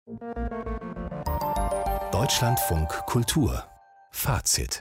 Deutschlandfunk Kultur Fazit.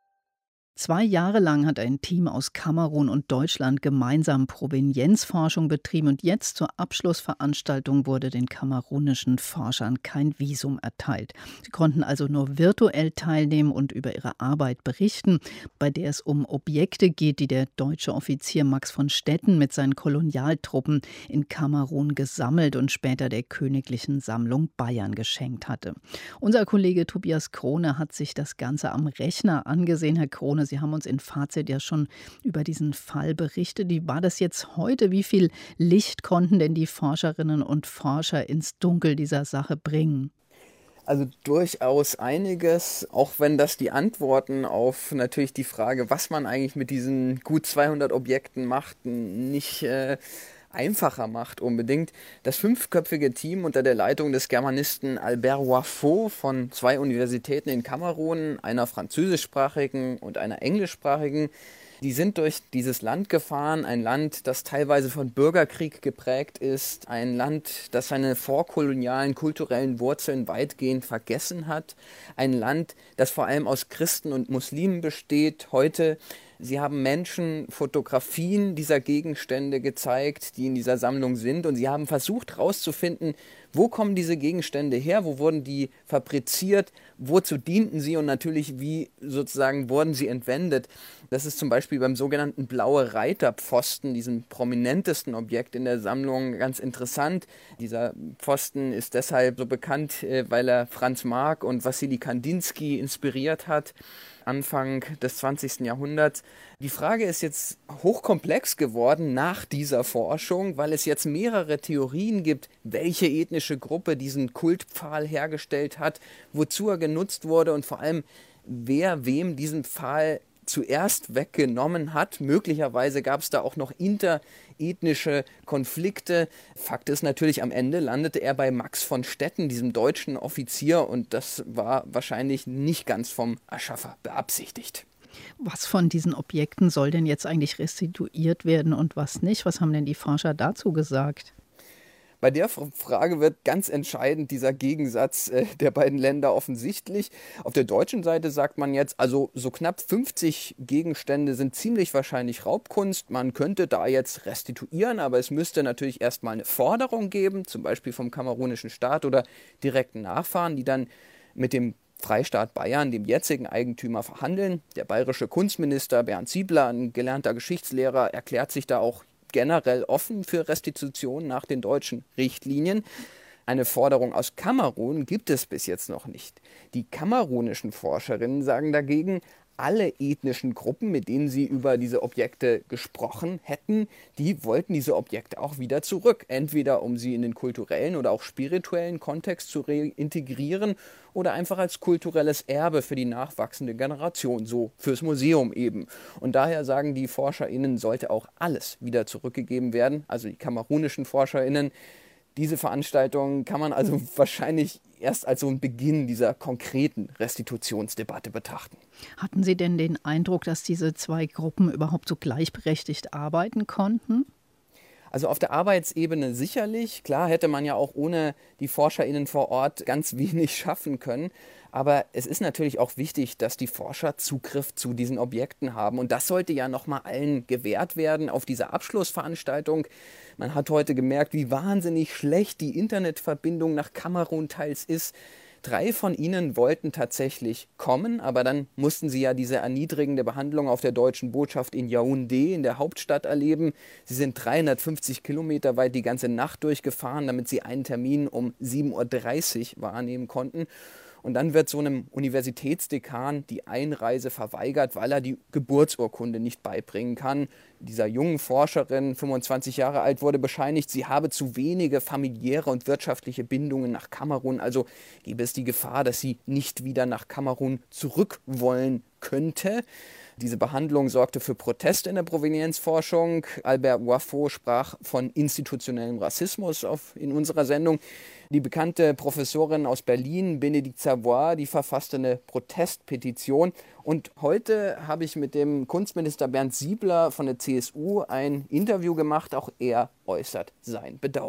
2 Jahre lang hat ein Team aus Kamerun und Deutschland gemeinsam Provenienzforschung betrieben und jetzt zur Abschlussveranstaltung wurde den kamerunischen Forschern kein Visum erteilt. Sie konnten also nur virtuell teilnehmen und über ihre Arbeit berichten, bei der es um Objekte geht, die der deutsche Offizier Max von Stetten mit seinen Kolonialtruppen in Kamerun gesammelt und später der Königlichen Sammlung Bayern geschenkt hatte. Unser Kollege Tobias Krone hat sich das Ganze am Rechner angesehen. Herr Krone, Sie haben uns in Fazit ja schon über diesen Fall berichtet. Wie war das jetzt heute? Wie viel Licht konnten denn die Forscherinnen und Forscher ins Dunkel dieser Sache bringen? Also durchaus einiges, auch wenn das die Antworten auf natürlich die Frage, was man eigentlich mit diesen gut 200 Objekten macht, nicht einfacher macht unbedingt. Das 5-köpfige Team unter der Leitung des Germanisten Albert Wafo von 2 Universitäten in Kamerun, einer französischsprachigen und einer englischsprachigen, die sind durch dieses Land gefahren, ein Land, das teilweise von Bürgerkrieg geprägt ist, ein Land, das seine vorkolonialen kulturellen Wurzeln weitgehend vergessen hat, ein Land, das vor allem aus Christen und Muslimen besteht, heute. Sie haben Menschen Fotografien dieser Gegenstände gezeigt, die in dieser Sammlung sind, und sie haben versucht herauszufinden, wo kommen diese Gegenstände her, wo wurden die fabriziert, wozu dienten sie und natürlich wie sozusagen wurden sie entwendet. Das ist zum Beispiel beim sogenannten Blaue Reiterpfosten, diesem prominentesten Objekt in der Sammlung, ganz interessant. Dieser Pfosten ist deshalb so bekannt, weil er Franz Marc und Wassily Kandinsky inspiriert hat. Anfang des 20. Jahrhunderts. Die Frage ist jetzt hochkomplex geworden nach dieser Forschung, weil es jetzt mehrere Theorien gibt, welche ethnische Gruppe diesen Kultpfahl hergestellt hat, wozu er genutzt wurde und vor allem, wer wem diesen Pfahl zuerst weggenommen hat. Möglicherweise gab es da auch noch interethnische Konflikte. Fakt ist natürlich, am Ende landete er bei Max von Stetten, diesem deutschen Offizier, und das war wahrscheinlich nicht ganz vom Erschaffer beabsichtigt. Was von diesen Objekten soll denn jetzt eigentlich restituiert werden und was nicht? Was haben denn die Forscher dazu gesagt? Bei der Frage wird ganz entscheidend dieser Gegensatz der beiden Länder offensichtlich. Auf der deutschen Seite sagt man jetzt, also so knapp 50 Gegenstände sind ziemlich wahrscheinlich Raubkunst. Man könnte da jetzt restituieren, aber es müsste natürlich erstmal eine Forderung geben, zum Beispiel vom kamerunischen Staat oder direkten Nachfahren, die dann mit dem Freistaat Bayern, dem jetzigen Eigentümer, verhandeln. Der bayerische Kunstminister Bernd Siebler, ein gelernter Geschichtslehrer, erklärt sich da auch generell offen für Restitution nach den deutschen Richtlinien. Eine Forderung aus Kamerun gibt es bis jetzt noch nicht. Die kamerunischen Forscherinnen sagen dagegen, alle ethnischen Gruppen, mit denen sie über diese Objekte gesprochen hätten, die wollten diese Objekte auch wieder zurück. Entweder um sie in den kulturellen oder auch spirituellen Kontext zu reintegrieren oder einfach als kulturelles Erbe für die nachwachsende Generation, so fürs Museum eben. Und daher sagen die ForscherInnen, sollte auch alles wieder zurückgegeben werden, also die kamerunischen ForscherInnen. Diese Veranstaltung kann man also wahrscheinlich erst als so ein Beginn dieser konkreten Restitutionsdebatte betrachten. Hatten Sie denn den Eindruck, dass diese 2 Gruppen überhaupt so gleichberechtigt arbeiten konnten? Also auf der Arbeitsebene sicherlich. Klar hätte man ja auch ohne die ForscherInnen vor Ort ganz wenig schaffen können. Aber es ist natürlich auch wichtig, dass die Forscher Zugriff zu diesen Objekten haben. Und das sollte ja nochmal allen gewährt werden auf dieser Abschlussveranstaltung. Man hat heute gemerkt, wie wahnsinnig schlecht die Internetverbindung nach Kamerun teils ist. 3 von ihnen wollten tatsächlich kommen, aber dann mussten sie ja diese erniedrigende Behandlung auf der deutschen Botschaft in Yaoundé, in der Hauptstadt, erleben. Sie sind 350 Kilometer weit die ganze Nacht durchgefahren, damit sie einen Termin um 7:30 Uhr wahrnehmen konnten. Und dann wird so einem Universitätsdekan die Einreise verweigert, weil er die Geburtsurkunde nicht beibringen kann. Dieser jungen Forscherin, 25 Jahre alt, wurde bescheinigt, sie habe zu wenige familiäre und wirtschaftliche Bindungen nach Kamerun. Also gäbe es die Gefahr, dass sie nicht wieder nach Kamerun zurück wollen könnte. Diese Behandlung sorgte für Protest in der Provenienzforschung. Albert Wafo sprach von institutionellem Rassismus in unserer Sendung. Die bekannte Professorin aus Berlin, Bénédicte Savoy, die verfasste eine Protestpetition. Und heute habe ich mit dem Kunstminister Bernd Siebler von der CSU ein Interview gemacht. Auch er äußert sein Bedauern.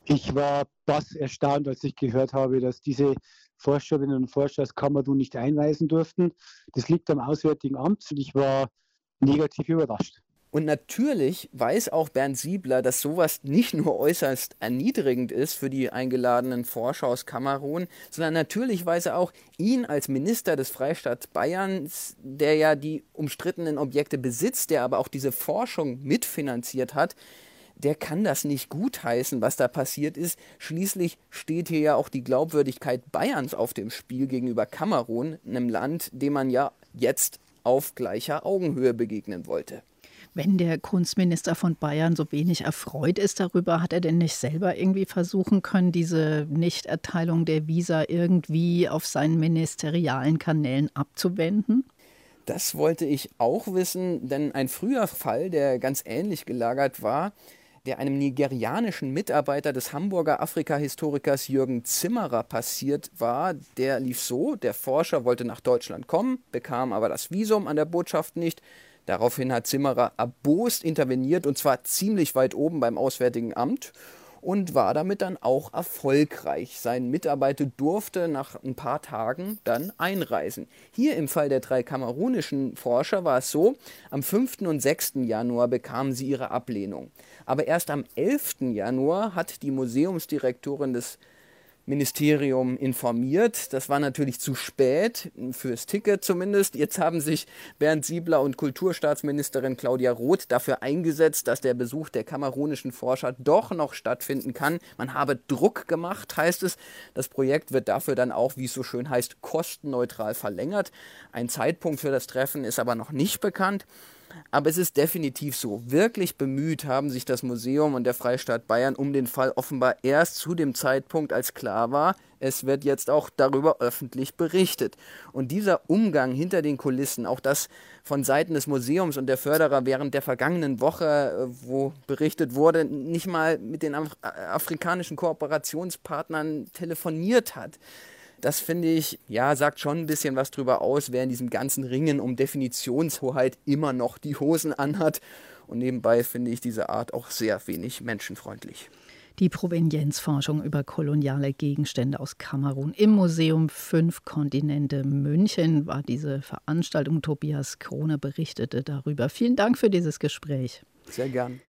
Ich war bass erstaunt, als ich gehört habe, dass diese Forscherinnen und Forscher aus Kamerun nicht einreisen durften. Das liegt am Auswärtigen Amt und ich war negativ überrascht. Und natürlich weiß auch Bernd Siebler, dass sowas nicht nur äußerst erniedrigend ist für die eingeladenen Forscher aus Kamerun, sondern natürlich weiß er auch, ihn als Minister des Freistaats Bayerns, der ja die umstrittenen Objekte besitzt, der aber auch diese Forschung mitfinanziert hat, der kann das nicht gutheißen, was da passiert ist. Schließlich steht hier ja auch die Glaubwürdigkeit Bayerns auf dem Spiel gegenüber Kamerun, einem Land, dem man ja jetzt auf gleicher Augenhöhe begegnen wollte. Wenn der Kunstminister von Bayern so wenig erfreut ist darüber, hat er denn nicht selber irgendwie versuchen können, diese Nichterteilung der Visa irgendwie auf seinen ministerialen Kanälen abzuwenden? Das wollte ich auch wissen, denn ein früher Fall, der ganz ähnlich gelagert war, der einem nigerianischen Mitarbeiter des Hamburger Afrika-Historikers Jürgen Zimmerer passiert war, der lief so: Der Forscher wollte nach Deutschland kommen, bekam aber das Visum an der Botschaft nicht. Daraufhin hat Zimmerer erbost interveniert, und zwar ziemlich weit oben beim Auswärtigen Amt, und war damit dann auch erfolgreich. Sein Mitarbeiter durfte nach ein paar Tagen dann einreisen. Hier im Fall der 3 kamerunischen Forscher war es so: Am 5. und 6. Januar bekamen sie ihre Ablehnung. Aber erst am 11. Januar hat die Museumsdirektorin des Ministerium informiert. Das war natürlich zu spät, fürs Ticket zumindest. Jetzt haben sich Bernd Siebler und Kulturstaatsministerin Claudia Roth dafür eingesetzt, dass der Besuch der kamerunischen Forscher doch noch stattfinden kann. Man habe Druck gemacht, heißt es. Das Projekt wird dafür dann auch, wie es so schön heißt, kostenneutral verlängert. Ein Zeitpunkt für das Treffen ist aber noch nicht bekannt. Aber es ist definitiv so: Wirklich bemüht haben sich das Museum und der Freistaat Bayern um den Fall offenbar erst zu dem Zeitpunkt, als klar war, es wird jetzt auch darüber öffentlich berichtet. Und dieser Umgang hinter den Kulissen, auch das von Seiten des Museums und der Förderer während der vergangenen Woche, wo berichtet wurde, nicht mal mit den afrikanischen Kooperationspartnern telefoniert hat. Das, finde ich, ja, sagt schon ein bisschen was drüber aus, wer in diesem ganzen Ringen um Definitionshoheit immer noch die Hosen anhat. Und nebenbei finde ich diese Art auch sehr wenig menschenfreundlich. Die Provenienzforschung über koloniale Gegenstände aus Kamerun im Museum 5 Kontinente München war diese Veranstaltung. Tobias Krone berichtete darüber. Vielen Dank für dieses Gespräch. Sehr gern.